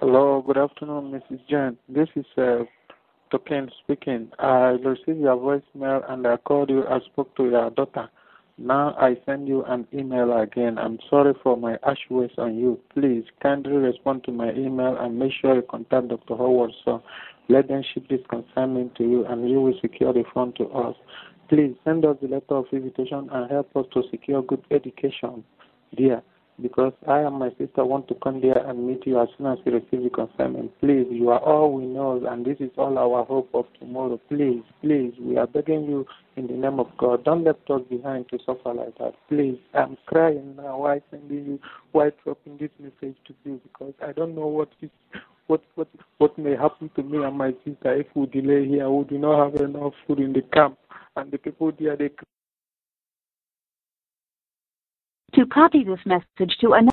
Hello, good afternoon, Mrs. Jen. This is Token speaking. I received your voicemail and I called you. I spoke to your daughter. Now I send you an email again. I'm sorry for my harsh words on you. Please kindly respond to my email and make sure you contact Dr. Howard. So let them ship this consignment to you and you will secure the fund to us. Please send us the letter of invitation and help us to secure good education, dear. Because I and my sister want to come there and meet you as soon as we receive the consignment. Please, you are all we know, and this is all our hope of tomorrow. Please, please, we are begging you in the name of God. Don't let us behind to suffer like that. Please, I'm crying now while sending you, while dropping this message to you, because I don't know what may happen to me and my sister if we delay here. We do not have enough food in the camp, and the people there, they. To copy this message to another